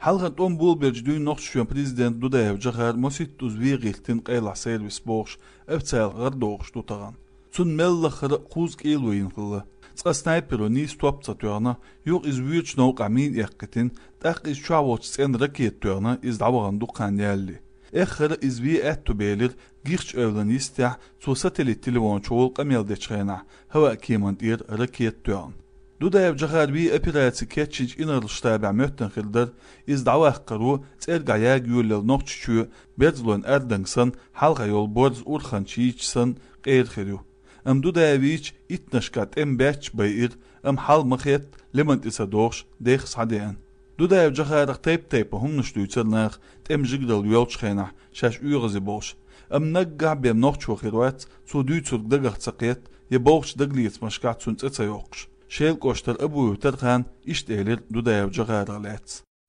Halgat on bulberci düğün noqşuyan prezident Dudayev jahar mosittuz viqiltin qayla servis boğuş, evtsayal gar doğuş tutağan. Sun mellahır quz qilwin qılı. Ska snaypero ni stop satuyana, yok izvüç noq amin yaqitin, taq iz çavoç sen raket tuyana iz davagan duqan yalli. Ekhir izvi ettu belir, giqç evlen istah, su satelit telefon çoğul qamelde çayna, hava kimant ir raket tuyan. Dudayev jahar bi operasiya ketchinch inarlshtabe mötten khildar iz dawah qaru tsergaya gyullel noqchu berzlon erdangsan halqa yol borz urkhanchichsan qeyrxiru am Dudayevich itnashkat embech bayir am hal makhet lemant isa dosh dekh sadean Dudayev jahar tayp humnushtuytselnach temjigdal yolchkhena shash uygazi bosh am nagga be noqchu khirwat su duytsuk dagach tsaqet ye bosh dagliyet mashkat sun tsayoqsh Şel koştar Abu Terkan iştelir Dudayev jahar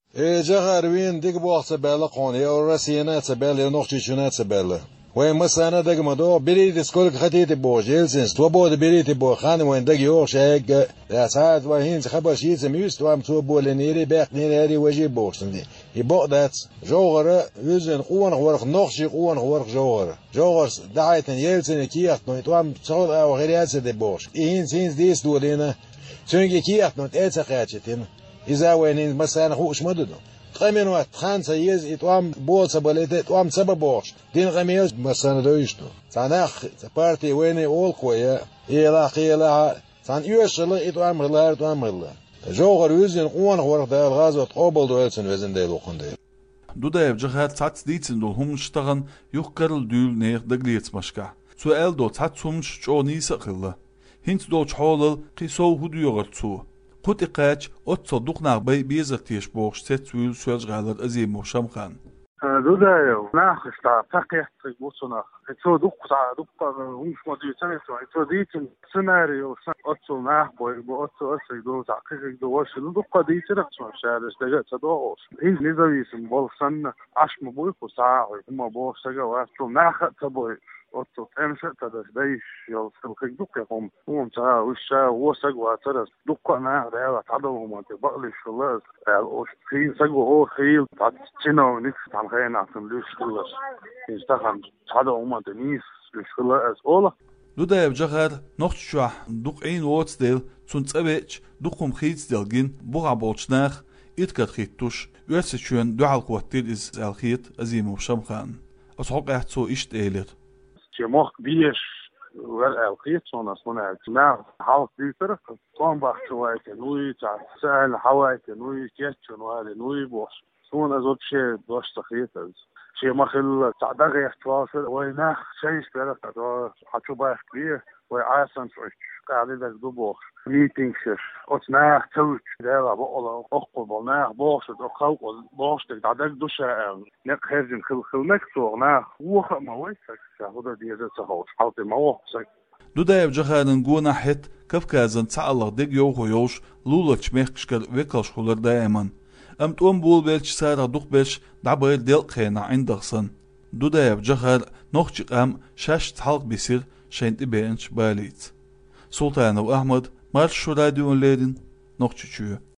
jahar win dig boqsa bela qoni Rossiyana tsabela noqchichuna tsabela. Ve masana dagma do berite сколько хотите бож, Ельцин, свобода берите бо, хан вен даг yoq shayg, saat va hin khabar shitsa myst vam свобода neri baq neri waji boqsindi. Iboqdat jogara özün quwan warq noqchi quwan warq jogara. Jogar daaytan Ельцin kiyat no tvam sol aw gheriyatsa de boq. Hin dis dolena. Çünkü kiyat no etsa qachitin. Iza wenin masana xush madudo. Qaminwat khansa yez itwam bolsa balete twam saba boq. Din qamiyaz masana doyishto. Sanakh parti weni ol qoya ila san yöshli itwam gılar twam gılar. Jogar özün quwan warq da gazot qoboldo elsin vezinde loqunde. Dudayev jahar tsats ditsin dol humshtagan yuqarl dül neer dagliyetsmashka. Su eldo tsats humsh chonisa qilla. Hint dol cholal qiso huduyogar tsu. Qutiqach ot soduqnaq bay bizatish boqsh tetsül söz galar azim shamkhan. Dudayev nakhsta taqiyat botsuna. Etso duqsa humshmadu tsanetso. Etso ditin scenario otso nah boy bo otso asay do taqiq do washlu duqa ditiraq sharish daga tadawos. Hiz nizavisim bolsan ashma boy qusaa ma bosaga wasto nakha taboy. Otto temse tadas daish yol silqik duqyaqom umta usha wasag wa tadas duqana rewa tadawum ante baqlish shulas o fin sagu o khil tatchino nix tamkhayna asim lushkulas instagram tadawum ante nis lushkulas ola Dudayev jahar noqchwa duqin wotsdel tsuntsabech duqum khitsdelgin buqabolchnach itkat khittush üetsechön dual qwattil iz alkhit azimov shamkhan ashoq ahtso ishteler Mocht bies wel elke zonas vanuit nou half uur kwambacht zoals nu zijn hawaii nu ketchen nu bos zo'n als op je dostig is je mag heel tadag echt was وين شيء speelt dat had je bij weer waar aanstaan voor قاعدة dat دوبوch meetings от naar toe daar hebben ook wel naar boos het ook wel boos dat ik dus net geen geluk zo naar hoe maar weet ik hoe die het zo houdt in maar zeg Dudayev jahadan guna hit Kafkazan tsaallag dig yogoyosh lulach mekshkal vekalshkular daiman amt bulbelch sara duqbesh dabayl del khena indagsan Dudayev jahar noqchiqam shash talq bisir shenti bench balit Sultanov Ahmad Marş Radio Ledin noqchichu